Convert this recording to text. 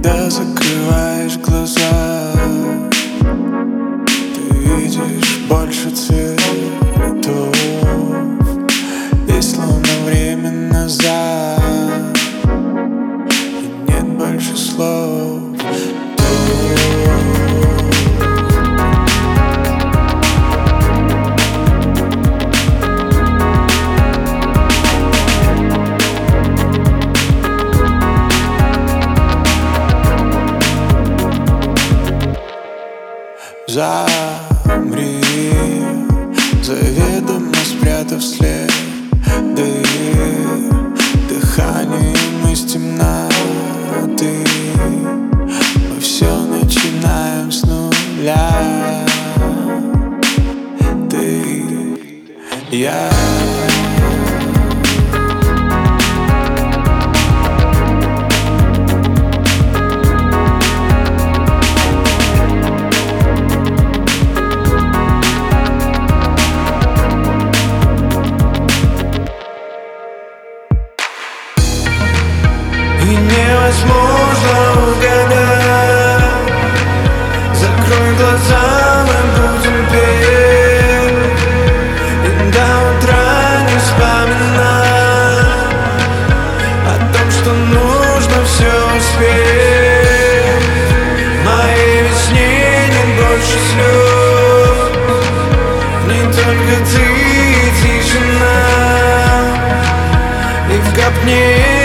Когда закрываешь глаза, ты видишь больше цветов, и словно время назад, и нет больше слов. Замри, заведомо спрятав следы, дыханием из темноты. Мы все начинаем с нуля. Ты, я. И невозможно угадать. Закрой глаза, мы будем петь, и до утра не вспоминать о том, что нужно все успеть. В моей весне нет больше слез, не только ты, тишина, и в копне